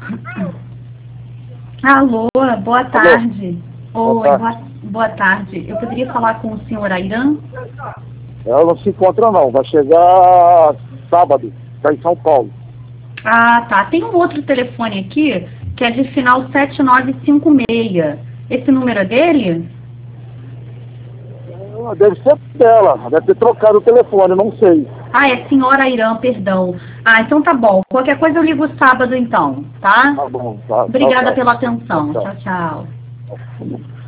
Alô, boa tarde. Boa Oi, tarde. boa tarde. Eu poderia falar com o senhor Airan? Ela não se encontra não, vai chegar sábado, está em São Paulo. Ah, tá. Tem um outro telefone aqui, que é de final 7956. Esse número é dele? Deve ser dela, deve ter trocado o telefone, não sei. Ah, é senhora Irã, perdão. Ah, então tá bom. Qualquer coisa eu ligo sábado então, tá? Tá bom, tá, tchau, Obrigada tchau. pela atenção. Tchau, Tchau, tchau. tchau.